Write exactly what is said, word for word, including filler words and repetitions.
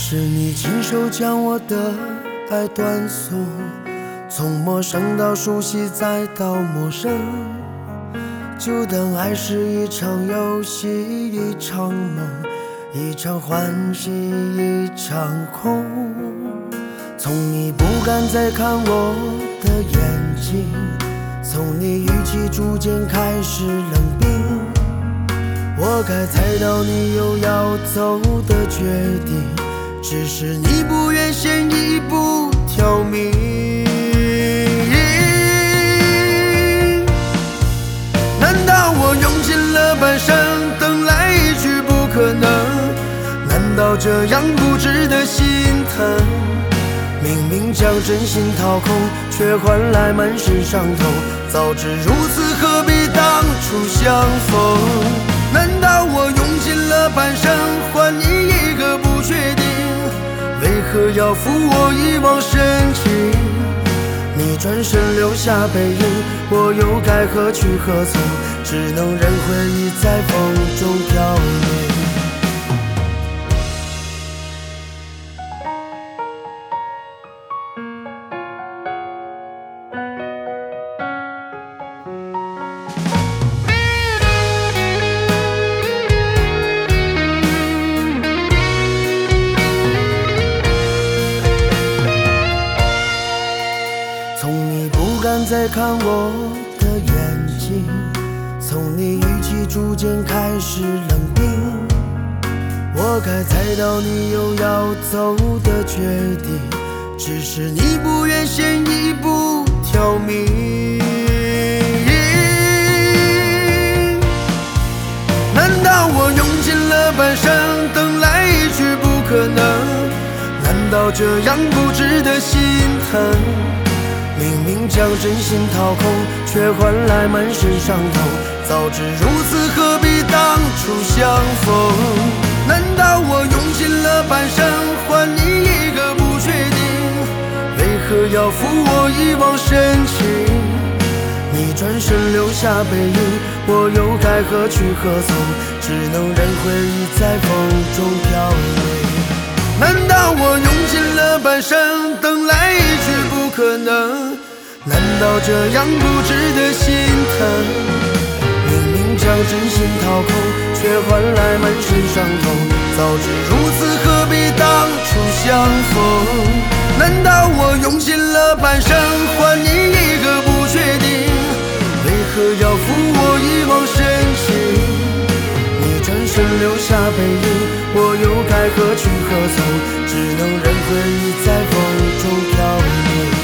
是你亲手将我的爱断送，从陌生到熟悉再到陌生，就当爱是一场游戏，一场梦，一场欢喜一场空。从你不敢再看我的眼睛，从你语气逐渐开始冷冰，我该猜到你有要走的决定，只是你不愿先一步挑明。难道我用尽了半生，等来一句不可能？难道这样不值得心疼？明明将真心掏空，却换来满身伤痛。早知如此，何必当初相逢？难道我用尽了半生，换你一个不确定？为何要负我一往深情？你转身留下背影，我又该何去何从？只能任回忆在风中飘零。不敢再看我的眼睛，从你语气逐渐开始冷冰，我该猜到你有要走的决定，只是你不愿先一步挑明。难道我用尽了半生，等来一句不可能？难道这样不值得心疼？明明将真心掏空，却换来满身伤痛。早知如此，何必当初相逢？难道我用尽了半生，换你一个不确定？为何要负我一往深情？你转身留下背影，我又该何去何从？只能任回忆在风中飘零。难道我用尽了半生，等来一句不可能？难道这样不值得心疼？明明将真心掏空，却换来满身伤痛。早知如此，何必当初相逢？难道我用尽了半生，换你一个不确定？为何要负我一往深情？你转身留下背影，我又该何去何从？只能任回忆在风中飘零。